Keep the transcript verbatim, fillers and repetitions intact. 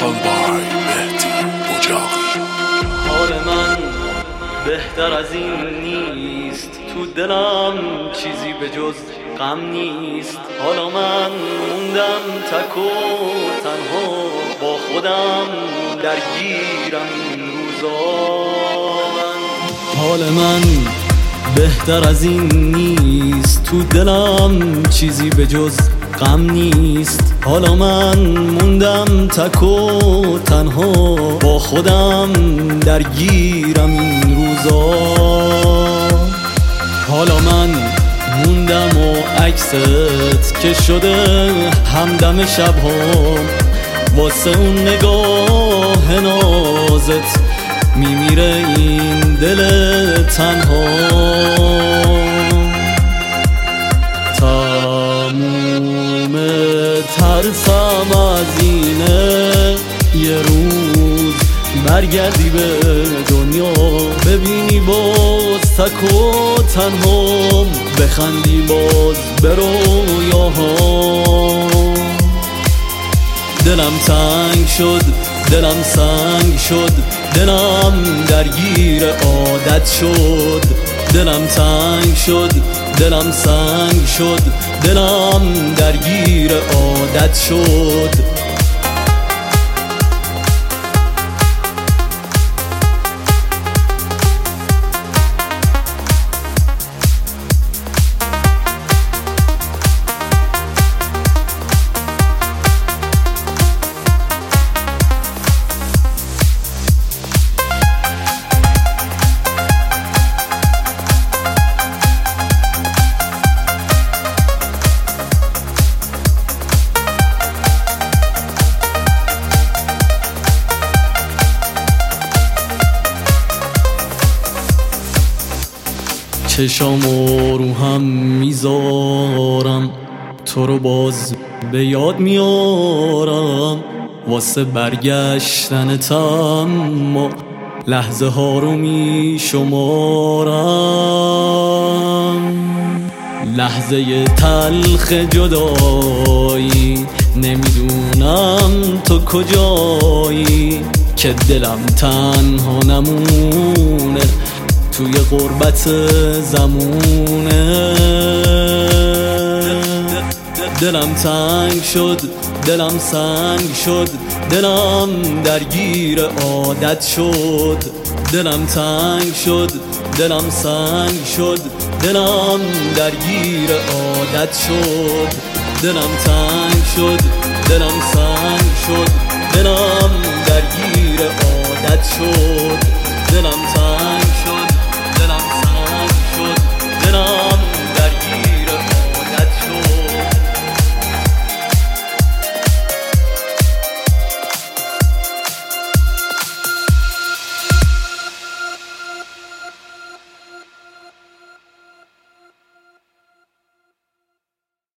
by مهدی اجاقی. حال من بهتر از این نیست، تو دلم چیزی به جز غم نیست. حالا من موندم تک و تنها با خودم، درگیرم این روزا. حال من بهتر از این نیست، تو دلم چیزی به جز غم نیست. حالا من موندم تک و تنها با خودم، درگیرم این روزا. حالا من موندم و عکست که شده همدم شب‌ها، واسه اون نگاه نازت میمیره این دل تنها. تموم ترسم از اینه یه روز برگردی به دنیا، ببینی باز تک و تنها، بخندی باز به رویاها. دلم تنگ شد، دلم سنگ شد، دلم درگیر عادت شد. دلم تنگ شد، دلم سنگ شد، دلم درگیر عادت شد. چشامو رو هم میذارم، تو رو باز به یاد میارم، واسه برگشتنت اما لحظه ها رو میشمارم. لحظه تلخ جدایی، نمیدونم تو کجایی، که دلم تنها نمونه توی غربت زمونه. دلم تنگ شد، دلم سنگ شد، دلم درگیر عادت شد. دلم تنگ شد، دلم سنگ شد، دلم درگیر عادت شد. دلم تنگ شد، دلم سنگ شد، دلم درگیر عادت شد. دلم تنگ